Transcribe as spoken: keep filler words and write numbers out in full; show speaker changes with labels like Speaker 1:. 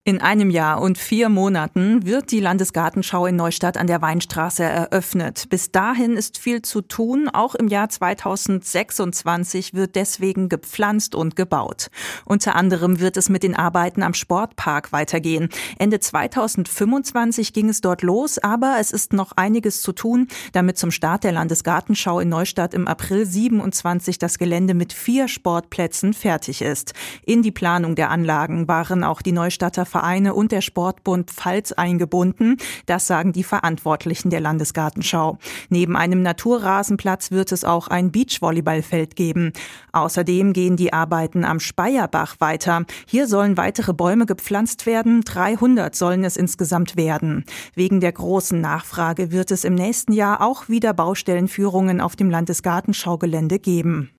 Speaker 1: In einem Jahr und vier Monaten wird die Landesgartenschau in Neustadt an der Weinstraße eröffnet. Bis dahin ist viel zu tun. Auch im Jahr zweitausendsechsundzwanzig wird deswegen gepflanzt und gebaut. Unter anderem wird es mit den Arbeiten am Sportpark weitergehen. Ende zweitausendfünfundzwanzig ging es dort los, aber es ist noch einiges zu tun, damit zum Start der Landesgartenschau in Neustadt im April siebenundzwanzig das Gelände mit vier Sportplätzen fertig ist. In die Planung der Anlagen waren auch die Neustadter Vereine und der Sportbund Pfalz eingebunden. Das sagen die Verantwortlichen der Landesgartenschau. Neben einem Naturrasenplatz wird es auch ein Beachvolleyballfeld geben. Außerdem gehen die Arbeiten am Speyerbach weiter. Hier sollen weitere Bäume gepflanzt werden. dreihundert sollen es insgesamt werden. Wegen der großen Nachfrage wird es im nächsten Jahr auch wieder Baustellenführungen auf dem Landesgartenschaugelände geben.